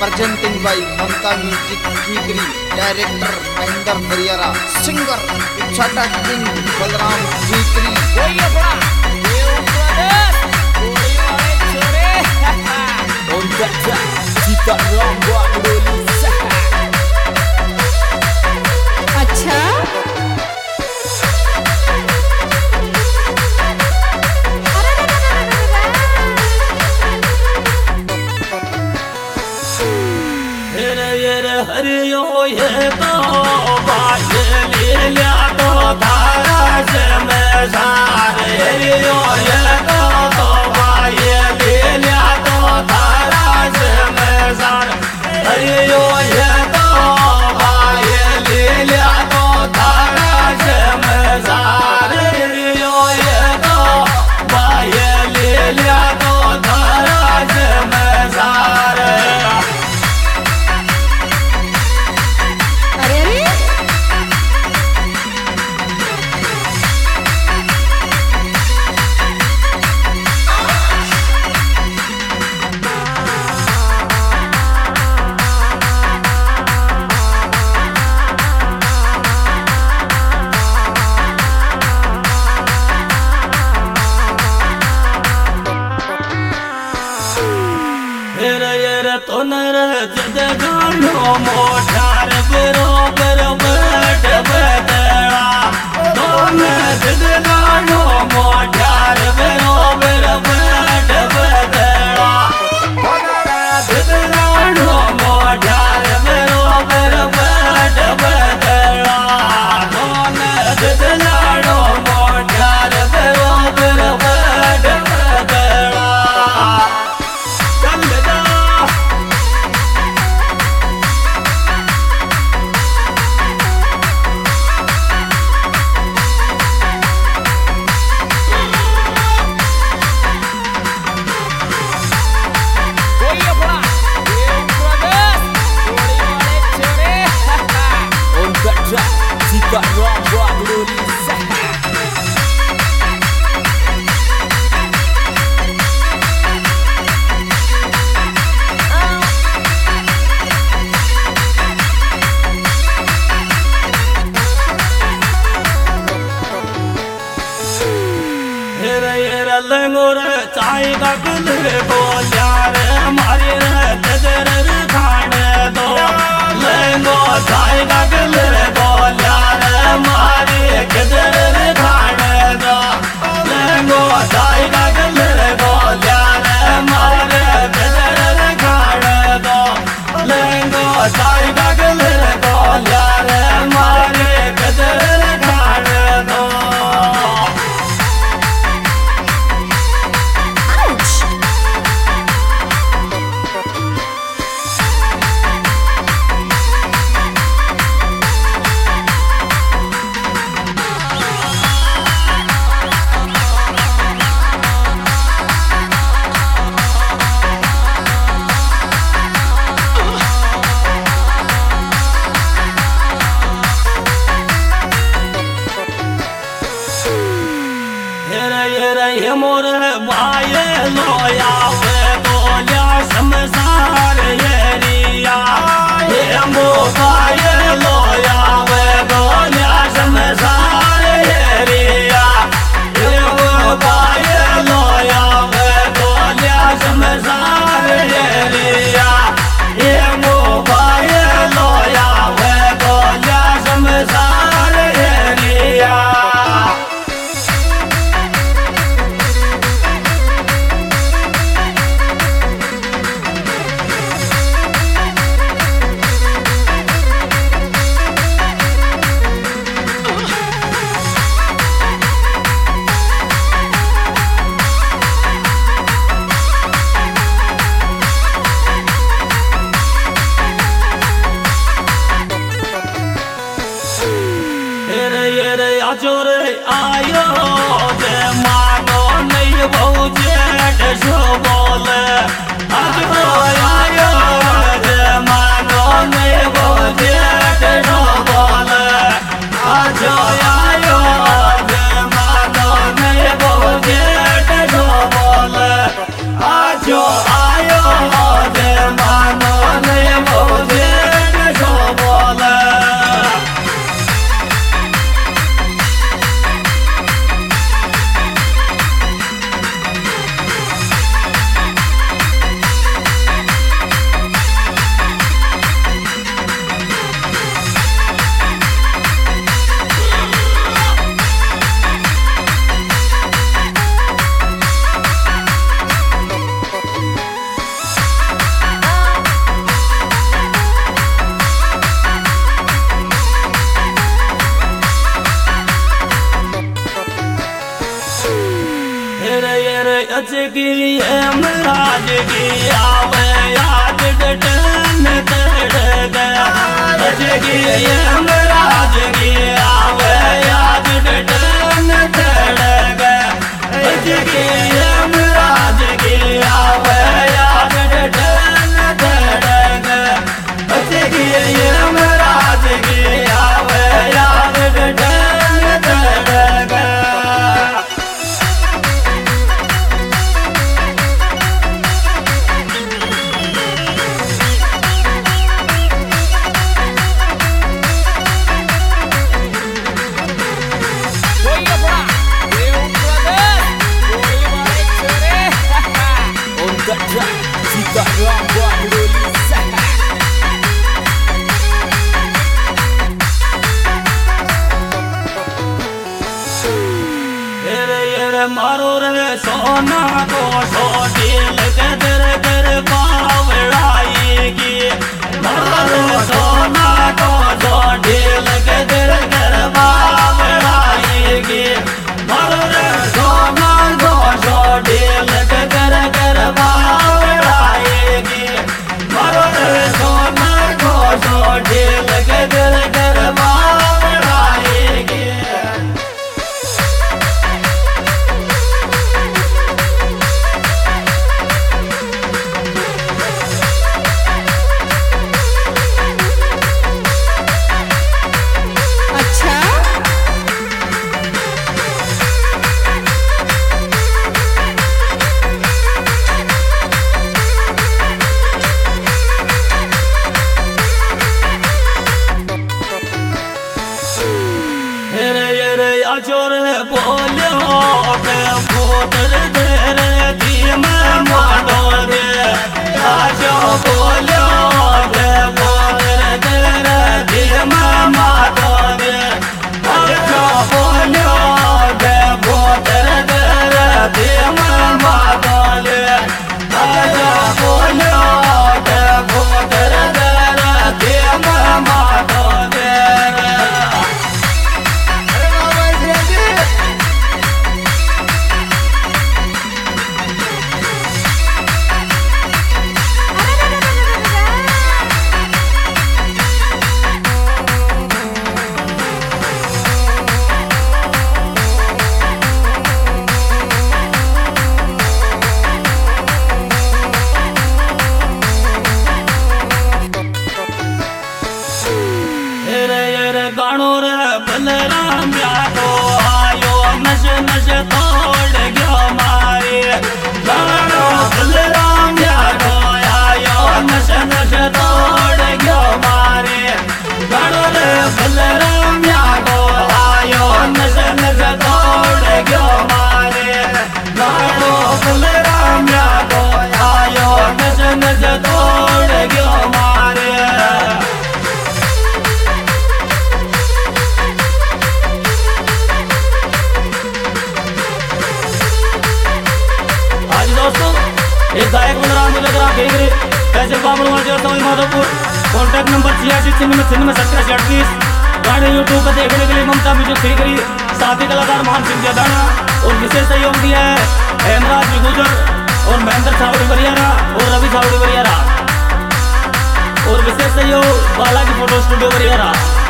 presenting by Mamta Music Tigri, director Mahinder Bariara, singer Chata King Balram Tigri. कोई अपना देव प्रदेश कोई वाले छोरे Onta jika rombak dulu अच्छा हरियो ये तो बाजे ले लिया तो धारा से मैं सारे हरियो ये तो बाजे ले लिया तो धारा से मैं सारे हरियो ये तो बाजे ले लिया तो धारा से मैं सारे हरियो ये तो बाजे ले लिया तो धारा से मैं सारे अरे अरे तो नर जद गानो मोठार बरोबर बैठ बदला तो जद गानो मोठार बरोबर बैठ बदला जद गानो मोठार बरोबर बैठ बदला तो जद गानो मोठार बरोबर बैठ बदला कोई अपना देव प्रदेश कोई वाले छोरे Onta jika rombak dulu Langor चाय का गुल बोलिया रे मारे दर खाने दो लंगो चाय का गुल बोलिया रे मारे दर खाने दो लंगो चाय का गुल बोलिया रे मारे दर खाने दो लंगो चाय का गुल बोलिया रे मारे दर खाने दो ये मोर माये लोया वे बोलिया समसार ये रिया ये मोबाये लोया वे बोलिया समसार ये रिया ये मोबाये लोया वे बोलिया समसार ये रिया ये मोबाये लोया वे बोलिया समसार ये रिया चोर आयो जे मानो नहीं बहु जेठ सो बोले आज आयो जे मानो नहीं बहु जेठ सो बोले आज आयो जे मानो नहीं बहु जेठ सो बोले आज आयो जे मानो नहीं अजगी राज की आवे याद डटन तड़ गया अजगी राज की आवे याद डटन तड़ गया अजगी राज की आवे याद डटन तड़ गया अजगी राज की आवे याद डटन तड़ गया। कोई अपना देव ब्रदर्स गोली वाले छोरे on the track Sitaram Bahloli मारो रे सोना तो छोटी लगर कर बावड़ाएगी मारो सोना तो छोटी लगर कर बावड़ाएगी मारो रे सोना तो छोटी लगर कर बावड़ाएगी मारो रे सोना तो छोटी लगर कर बावड़ाएगी। अच्छा अजोर बोलो के भोटर दे धीम मानो दे आजो बोलो के भोटर दे धीम मानो दे आजो बोलो के भोटर दे धीम मानो दे आजो बोलो के भोटर दे धीम मानो दे। गाणो रे बलराम यादो आयो नश नश तोड़ गयो मारे गाणो बलराम यादो आयो नश नश तोड़ गयो मारे गाणो रे बलराम यादो आयो नश नश तोड़ गयो मारे गाणो बलराम यादो आयो नश नश तोड़ गयो मारे। दोस्तों एक गायक बलराम आप देख रहे कैसे माधोपुर कॉन्टैक्ट नंबर 86 गाने यूट्यूब पर देखने के लिए ममता म्यूजिक खरीदरी साथी कलाकार मान सिंह दाना और विशेष सहयोग दिया है हेमराज गुजर और महेंद्र छावड़ी बरियारा और रवि छावड़ी बरियारा और विशेष सहयोग बालाजी फोटो स्टूडियो बरियारा।